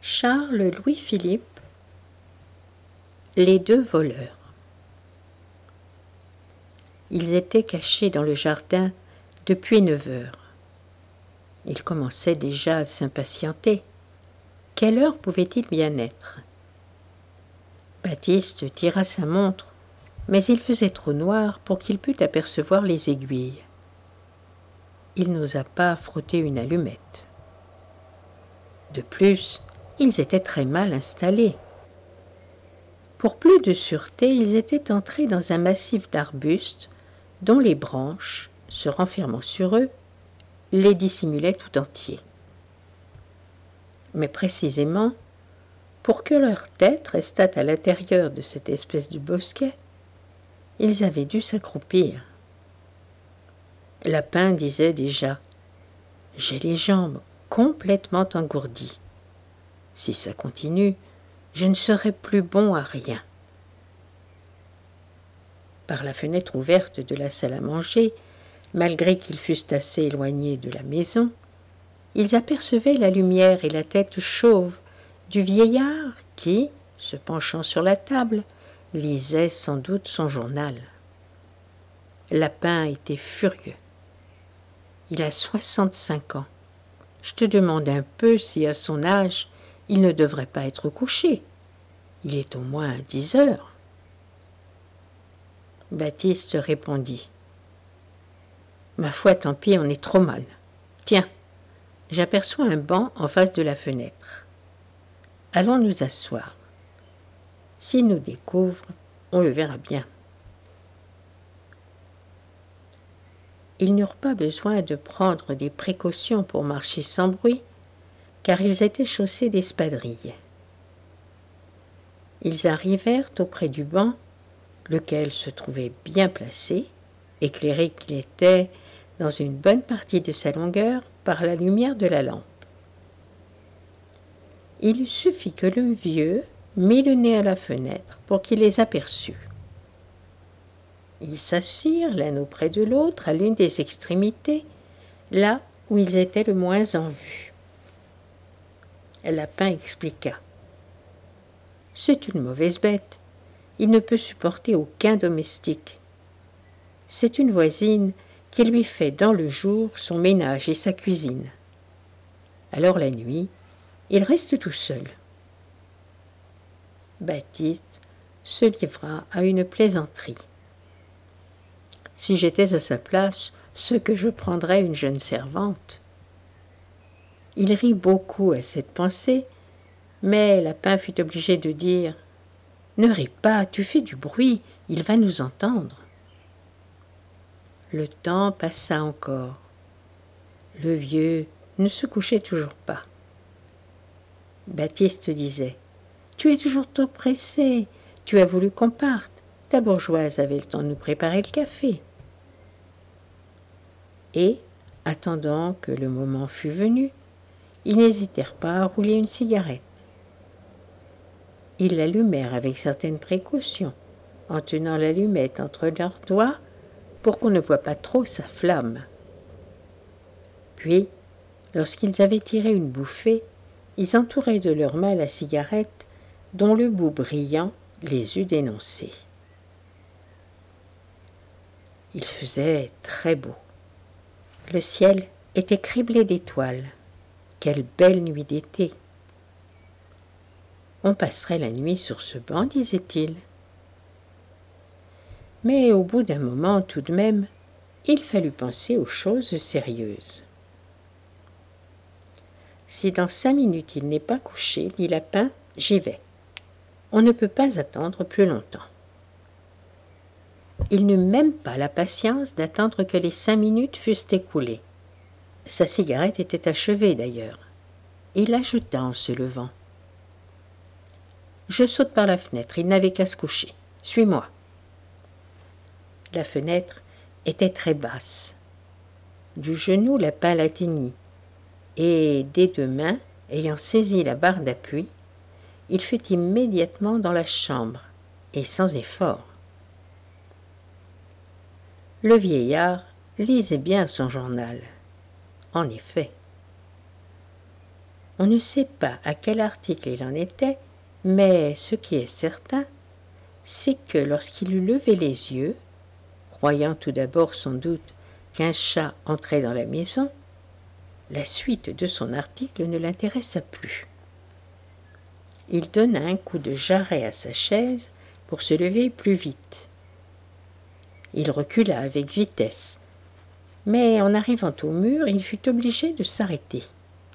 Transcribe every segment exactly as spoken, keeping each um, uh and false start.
Charles Louis-Philippe, les deux voleurs. Ils étaient cachés dans le jardin depuis neuf heures. Ils commençaient déjà à s'impatienter. Quelle heure pouvait-il bien être? Baptiste tira sa montre, mais il faisait trop noir pour qu'il pût apercevoir les aiguilles. Il n'osa pas frotter une allumette. De plus, ils étaient très mal installés. Pour plus de sûreté, ils étaient entrés dans un massif d'arbustes dont les branches, se renfermant sur eux, les dissimulaient tout entiers. Mais précisément, pour que leur tête restât à l'intérieur de cette espèce de bosquet, ils avaient dû s'accroupir. Lapin disait déjà « J'ai les jambes complètement engourdies. Si ça continue, je ne serai plus bon à rien. » Par la fenêtre ouverte de la salle à manger, malgré qu'ils fussent assez éloignés de la maison, ils apercevaient la lumière et la tête chauve du vieillard qui, se penchant sur la table, lisait sans doute son journal. Lapin était furieux. Il a soixante-cinq ans. Je te demande un peu si, à son âge, il ne devrait pas être couché. Il est au moins dix heures. Baptiste répondit. Ma foi, tant pis, on est trop mal. Tiens, j'aperçois un banc en face de la fenêtre. Allons nous asseoir. S'il nous découvre, on le verra bien. Ils n'eurent pas besoin de prendre des précautions pour marcher sans bruit, car ils étaient chaussés d'espadrilles. Ils arrivèrent auprès du banc, lequel se trouvait bien placé, éclairé qu'il était dans une bonne partie de sa longueur par la lumière de la lampe. Il suffit que le vieux mit le nez à la fenêtre pour qu'il les aperçût. Ils s'assirent l'un auprès de l'autre à l'une des extrémités, là où ils étaient le moins en vue. Lapin expliqua. « C'est une mauvaise bête. Il ne peut supporter aucun domestique. C'est une voisine qui lui fait dans le jour son ménage et sa cuisine. Alors la nuit, il reste tout seul. » Baptiste se livra à une plaisanterie. « Si j'étais à sa place, ce que je prendrais une jeune servante. » Il rit beaucoup à cette pensée, mais Lapin fut obligé de dire « Ne ris pas, tu fais du bruit, il va nous entendre. » Le temps passa encore. Le vieux ne se couchait toujours pas. Baptiste disait « Tu es toujours trop pressé, tu as voulu qu'on parte, ta bourgeoise avait le temps de nous préparer le café. » Et, attendant que le moment fût venu, ils n'hésitèrent pas à rouler une cigarette. Ils l'allumèrent avec certaines précautions, en tenant l'allumette entre leurs doigts pour qu'on ne voie pas trop sa flamme. Puis, lorsqu'ils avaient tiré une bouffée, ils entouraient de leurs mains la cigarette dont le bout brillant les eût dénoncés. Il faisait très beau. Le ciel était criblé d'étoiles. Quelle belle nuit d'été! On passerait la nuit sur ce banc, disait-il. Mais au bout d'un moment, tout de même, il fallut penser aux choses sérieuses. Si dans cinq minutes il n'est pas couché, dit Lapin, j'y vais. On ne peut pas attendre plus longtemps. Il n'eut même pas la patience d'attendre que les cinq minutes fussent écoulées. Sa cigarette était achevée d'ailleurs. Il la jeta en se levant. « Je saute par la fenêtre, il n'avait qu'à se coucher. Suis-moi. » La fenêtre était très basse. Du genou, Lapin l'atteignit, et des deux mains, ayant saisi la barre d'appui, il fut immédiatement dans la chambre, et sans effort. Le vieillard lisait bien son journal. En effet. On ne sait pas à quel article il en était, mais ce qui est certain, c'est que lorsqu'il eut levé les yeux, croyant tout d'abord sans doute qu'un chat entrait dans la maison, la suite de son article ne l'intéressa plus. Il donna un coup de jarret à sa chaise pour se lever plus vite. Il recula avec vitesse, mais en arrivant au mur, il fut obligé de s'arrêter.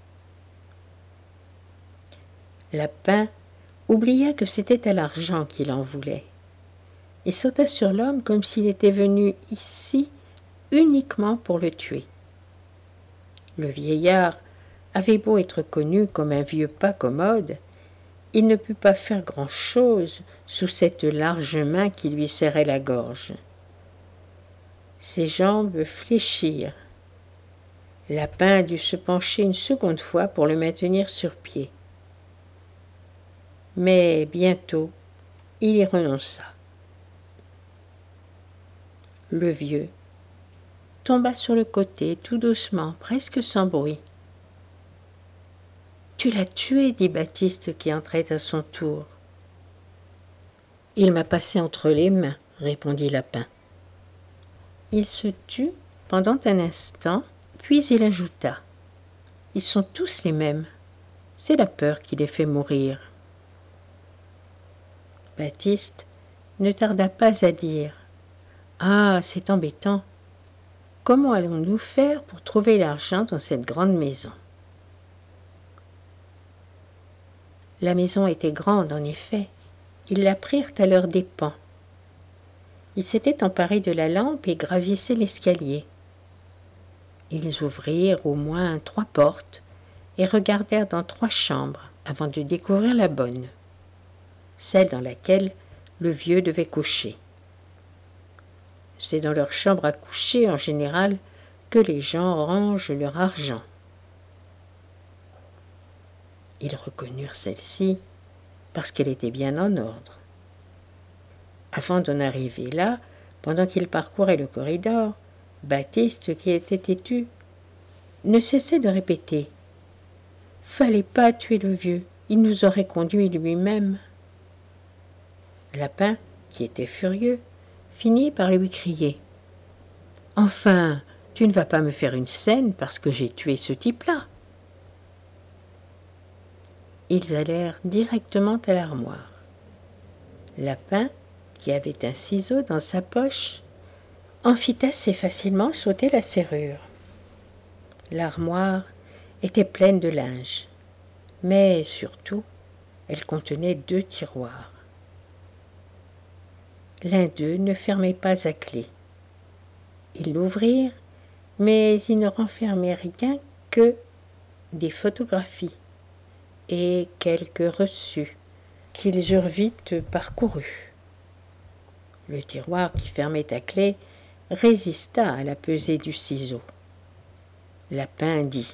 Lapin oublia que c'était à l'argent qu'il en voulait. Il sauta sur l'homme comme s'il était venu ici uniquement pour le tuer. Le vieillard avait beau être connu comme un vieux pas commode, il ne put pas faire grand-chose sous cette large main qui lui serrait la gorge. Ses jambes fléchirent. Lapin dut se pencher une seconde fois pour le maintenir sur pied. Mais bientôt, il y renonça. Le vieux tomba sur le côté tout doucement, presque sans bruit. « Tu l'as tué, dit Baptiste qui entrait à son tour. « Il m'a passé entre les mains, répondit Lapin. Il se tut pendant un instant, puis il ajouta. Ils sont tous les mêmes. C'est la peur qui les fait mourir. Baptiste ne tarda pas à dire. Ah, c'est embêtant. Comment allons-nous faire pour trouver l'argent dans cette grande maison? La maison était grande, en effet. Ils la prirent à leurs dépens. Ils s'étaient emparés de la lampe et gravissaient l'escalier. Ils ouvrirent au moins trois portes et regardèrent dans trois chambres avant de découvrir la bonne, celle dans laquelle le vieux devait coucher. C'est dans leur chambre à coucher, en général, que les gens rangent leur argent. Ils reconnurent celle-ci parce qu'elle était bien en ordre. Avant d'en arriver là, pendant qu'ils parcouraient le corridor, Baptiste, qui était têtu, ne cessait de répéter « Fallait pas tuer le vieux, il nous aurait conduits lui-même. » Lapin, qui était furieux, finit par lui crier « Enfin, tu ne vas pas me faire une scène parce que j'ai tué ce type-là. » Ils allèrent directement à l'armoire. Lapin, qui avait un ciseau dans sa poche, en fit assez facilement sauter la serrure. L'armoire était pleine de linge, mais surtout, elle contenait deux tiroirs. L'un d'eux ne fermait pas à clé. Ils l'ouvrirent, mais ils ne renfermaient rien que des photographies et quelques reçus qu'ils eurent vite parcourus. Le tiroir qui fermait à clé résista à la pesée du ciseau. Lapin dit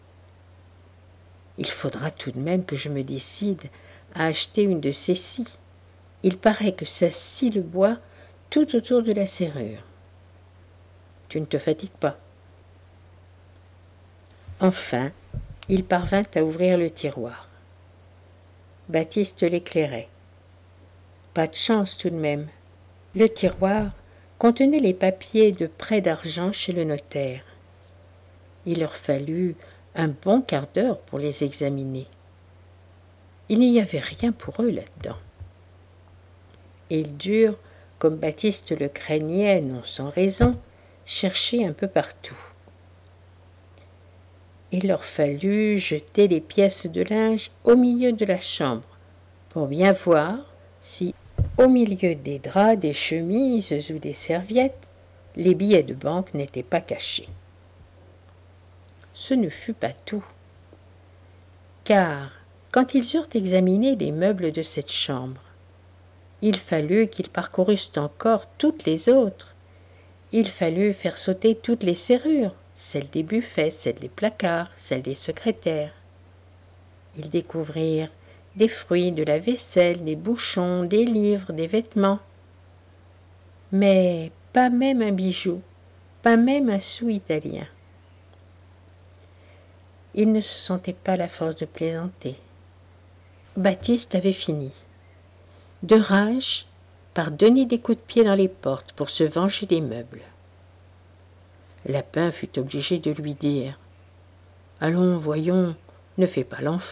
« Il faudra tout de même que je me décide à acheter une de ces scies. Il paraît que ça scie le bois tout autour de la serrure. Tu ne te fatigues pas. » Enfin, il parvint à ouvrir le tiroir. Baptiste l'éclairait. Pas de chance tout de même. Le tiroir contenait les papiers de prêt d'argent chez le notaire. Il leur fallut un bon quart d'heure pour les examiner. Il n'y avait rien pour eux là-dedans. Ils durent, comme Baptiste le craignait, non sans raison, chercher un peu partout. Il leur fallut jeter les pièces de linge au milieu de la chambre pour bien voir si, au milieu des draps, des chemises ou des serviettes, les billets de banque n'étaient pas cachés. Ce ne fut pas tout, car quand ils eurent examiné les meubles de cette chambre, il fallut qu'ils parcourussent encore toutes les autres. Il fallut faire sauter toutes les serrures, celles des buffets, celles des placards, celles des secrétaires. Ils découvrirent des fruits, de la vaisselle, des bouchons, des livres, des vêtements. Mais pas même un bijou, pas même un sou italien. il ne se sentait pas la force de plaisanter. Baptiste avait fini. De rage, par donner des coups de pied dans les portes pour se venger des meubles. Lapin fut obligé de lui dire « Allons, voyons, ne fais pas l'enfant. »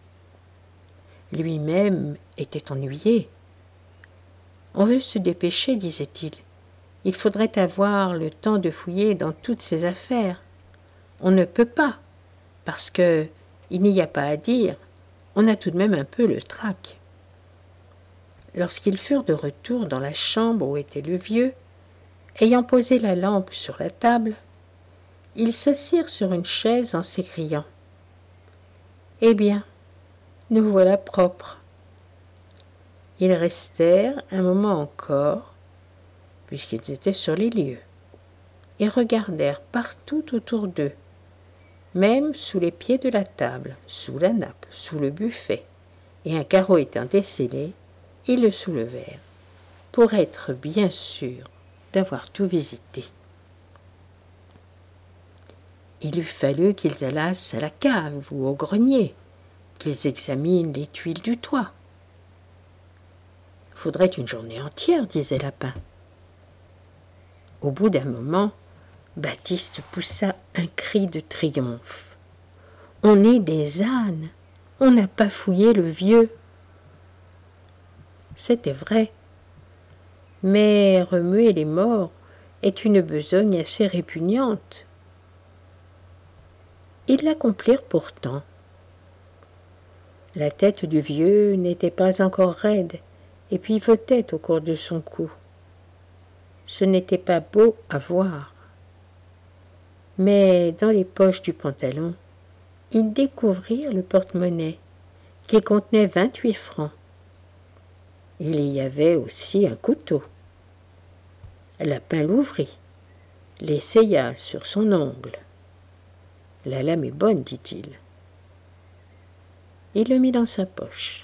Lui-même était ennuyé. « On veut se dépêcher, disait-il. Il faudrait avoir le temps de fouiller dans toutes ces affaires. On ne peut pas, parce que il n'y a pas à dire, on a tout de même un peu le trac. » Lorsqu'ils furent de retour dans la chambre où était le vieux, ayant posé la lampe sur la table, ils s'assirent sur une chaise en s'écriant « Eh bien, nous voilà propres. » Ils restèrent un moment encore, puisqu'ils étaient sur les lieux, et regardèrent partout autour d'eux, même sous les pieds de la table, sous la nappe, sous le buffet, et un carreau étant descellé, ils le soulevèrent, pour être bien sûrs d'avoir tout visité. Il eût fallu qu'ils allassent à la cave ou au grenier, qu'ils examinent les tuiles du toit. « Faudrait une journée entière, disait Lapin. » Au bout d'un moment, Baptiste poussa un cri de triomphe. « On est des ânes, on n'a pas fouillé le vieux. » C'était vrai, mais remuer les morts est une besogne assez répugnante. Ils l'accomplirent pourtant. La tête du vieux n'était pas encore raide et pivotait au cours de son cou. Ce n'était pas beau à voir. Mais dans les poches du pantalon, ils découvrirent le porte-monnaie qui contenait vingt-huit francs. Il y avait aussi un couteau. Lapin l'ouvrit, l'essaya sur son ongle. « La lame est bonne, dit-il. » Il le mit dans sa poche.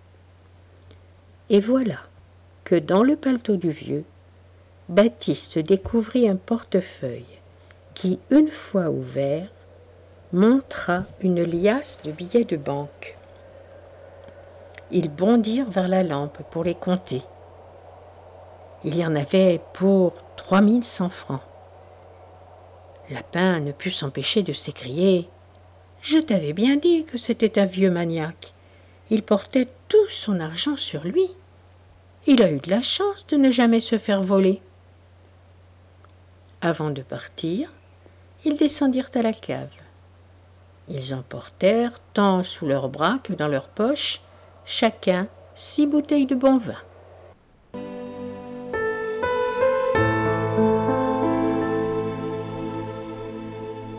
Et voilà que dans le paletot du vieux, Baptiste découvrit un portefeuille qui, une fois ouvert, montra une liasse de billets de banque. Ils bondirent vers la lampe pour les compter. Il y en avait pour trois mille cent francs. Lapin ne put s'empêcher de s'écrier « Je t'avais bien dit que c'était un vieux maniaque. Il portait tout son argent sur lui. Il a eu de la chance de ne jamais se faire voler. » Avant de partir, ils descendirent à la cave. Ils emportèrent, tant sous leurs bras que dans leurs poches, chacun six bouteilles de bon vin.